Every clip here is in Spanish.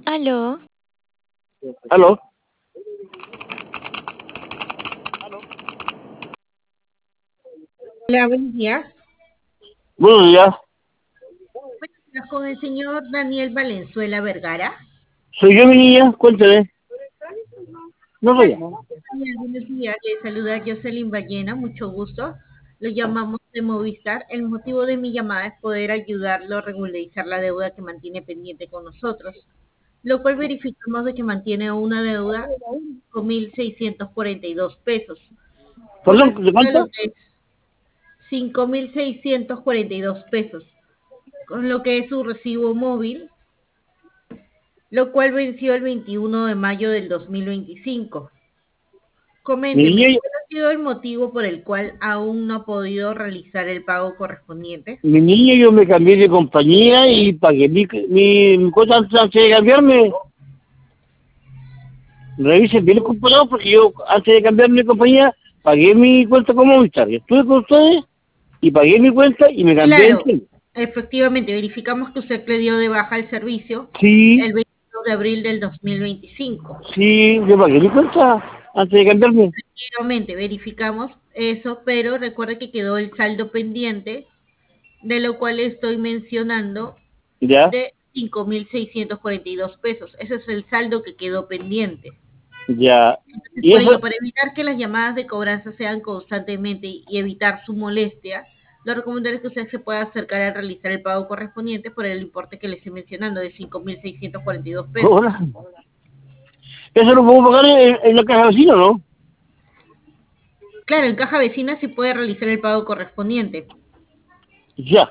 Aló, ¿Aló? Hola, buenos días. Buenos días. Buenos días con el señor Daniel Valenzuela Vergara. Soy yo, mi niña. Cuénteme. No soy Hola, yo. Daniel, buenos días. Le saluda Jocelyn Ballena, mucho gusto. Lo llamamos de Movistar. El motivo de mi llamada es poder ayudarlo a regularizar la deuda que mantiene pendiente con nosotros, lo cual verificamos de que mantiene una deuda de 5.642 pesos, ¿Perdón? ¿De corresponde a lo cuánto? que es 5.642 pesos, con lo que es su recibo móvil, lo cual venció el 21 de mayo del 2025. Mi Coménteme, niña, ¿cuál ha sido el motivo por el cual aún no ha podido realizar el pago correspondiente? yo me cambié de compañía y pagué mi cuota antes de cambiarme. Revisen bien el computador porque yo antes de cambiarme de compañía pagué mi cuenta como Movistar. Yo estuve con ustedes y pagué mi cuenta y me cambié de Claro, empresa. efectivamente, verificamos que usted le dio de baja el servicio Sí, el 22 de abril del 2025. sí, yo pagué mi cuenta antes de cambiarme. Efectivamente, verificamos eso, pero recuerde que quedó el saldo pendiente, de lo cual estoy mencionando, Ya, de 5.642 pesos. Ese es el saldo que quedó pendiente. ya. Entonces, Y por ello, eso, para evitar que las llamadas de cobranza sean constantemente y evitar su molestia, lo recomendable es que usted se pueda acercar a realizar el pago correspondiente por el importe que le estoy mencionando, de 5.642 pesos. hola. Eso lo puedo pagar en la caja vecina, ¿no? Claro, en caja vecina sí puede realizar el pago correspondiente. Ya.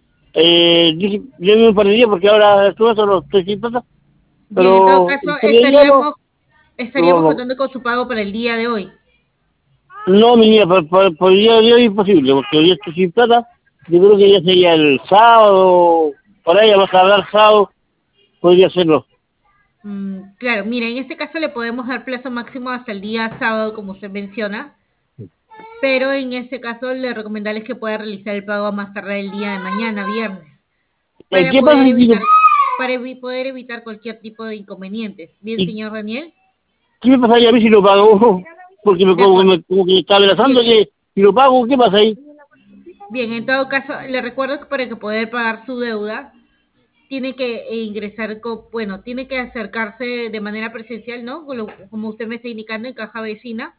Yo me perdí porque ahora todo eso lo estoy sin plata, Bien, en todo pero caso, estaría ya estaríamos contando con su pago para el día de hoy. no, mi niña, por el día de hoy es imposible, porque hoy estoy sin plata, yo creo que ya sería el sábado, por ahí vamos a hablar sábado, podría hacerlo. Claro, mira, en este caso le podemos dar plazo máximo hasta el día sábado, como usted menciona, pero en este caso le recomendable es que pueda realizar el pago a más tardar el día de mañana, viernes, para ¿Qué pasa poder si evitar, poder evitar cualquier tipo de inconvenientes. Bien, y señor Daniel, qué me pasaría a mí si lo pago? Porque de acuerdo. como que me está amenazando Bien, que si lo pago, ¿qué pasa ahí? bien, en todo caso, le recuerdo que para que poder pagar su deuda, tiene que ingresar, bueno, tiene que acercarse de manera presencial, ¿no? Como usted me está indicando, en caja vecina,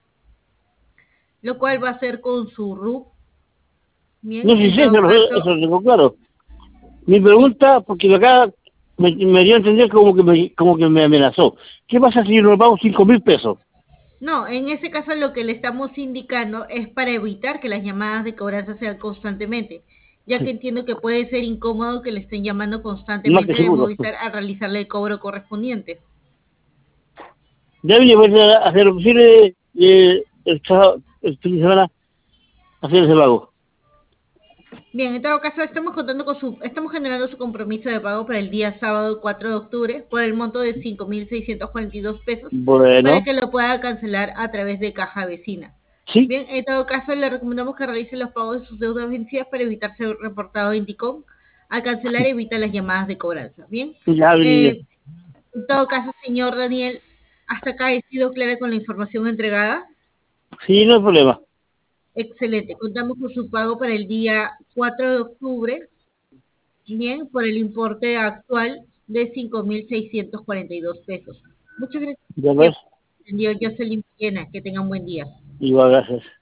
lo cual va a ser con su RUC. No Bien, sé en si todo eso caso, lo tengo claro. Mi pregunta, porque acá me dio a entender como que me amenazó. ¿Qué pasa si yo no pago 5.000 pesos? no, en ese caso lo que le estamos indicando es para evitar que las llamadas de cobranza sean constantemente, ya que entiendo que puede ser incómodo que le estén llamando Más que constantemente de seguro. Movistar a realizarle el cobro correspondiente. Ya vine a hacer lo posible el fin de semana hacer ese pago. Bien, en todo caso, estamos generando su compromiso de pago para el día sábado 4 de octubre por el monto de 5.642 pesos para Bueno, que lo pueda cancelar a través de caja vecina. sí, Bien, en todo caso, le recomendamos que realice los pagos de sus deudas vencidas para evitar ser reportado en DICOM. Al cancelar, evita las llamadas de cobranza. Bien, ya vine. eh, en todo caso, señor Daniel, hasta acá he sido clara con la información entregada. Sí, no hay problema. Excelente. Contamos con su pago para el día 4 de octubre. Bien, por el importe actual de 5.642 pesos. Muchas gracias por Ya su ves, tiempo. Atendió Jocelyn Villena. Que tenga un buen día. igual gracias.